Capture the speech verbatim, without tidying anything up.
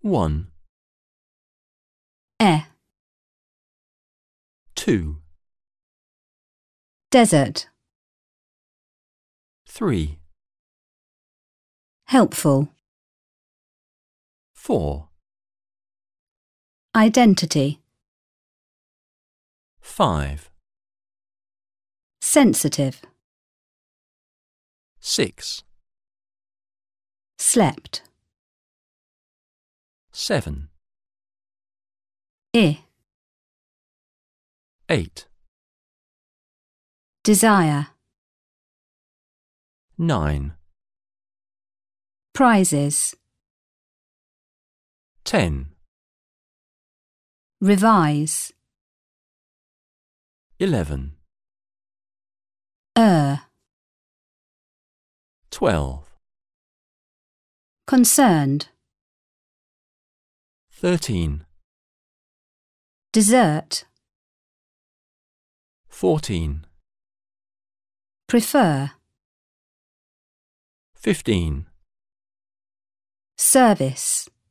One. E. Two. Desert. Three. Helpful. Four. Identity. Five. Sensitive. Six. Slept. Seven. I. Eight. Desire. Nine. Prizes. Ten. Revise. Eleven. Er. Twelve. Concerned. Thirteen. Desert. Fourteen. Prefer. Fifteen. Service.